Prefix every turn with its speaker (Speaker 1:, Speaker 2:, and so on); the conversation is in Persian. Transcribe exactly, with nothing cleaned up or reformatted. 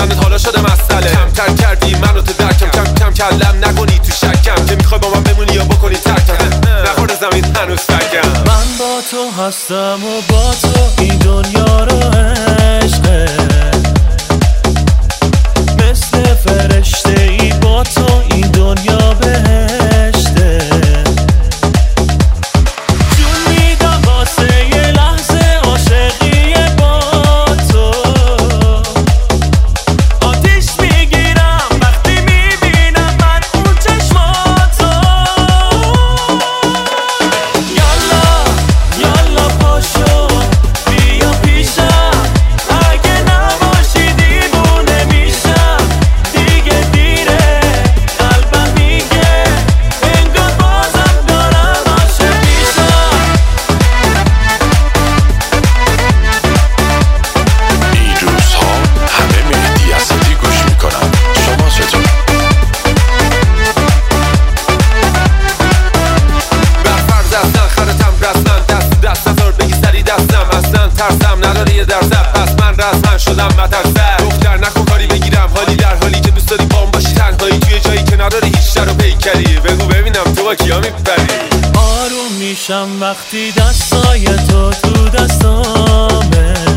Speaker 1: داشتنت حالا شده مسئله. کمتر کردی منو تو درکم، کم کم کلم نکنی تو شکم که میخوای با من بمونی یا بکنی ترکم. نخورده زمین هنوز سگم.
Speaker 2: من با تو هستم و با تو این دنیا رو عشقه، مثل فرشته ای با تو این دنیا بهشته. جون میدم واسه یه لحظه عاشقی با تو، آتیش میگیرم وقتی میبینم من اون چشماتو. یالا یالا پاشو بیا پیشم، اگه نباشی دیوونه میشم. دیگه دیره قلبم میگه انگار بازم دارم عاشق میشم.
Speaker 3: این روزها همه مهدی اسدی گوش میکنن، شما چطور؟
Speaker 1: برفرض اصلا خرتم رسما، دست دست نزار بگی سری دستم. اصلا ترسم نداره یه درصد، پس من رسما شدم مترسر. دختر نکن کاری بگیرم حالی، در حالی که دوست داری بام باشی تنهایی توی جایی که نداری هیچ در و پیکری. بگو ببینم تو با کیا میپری.
Speaker 2: آروم میشم وقتی دستای تو تو دستامه،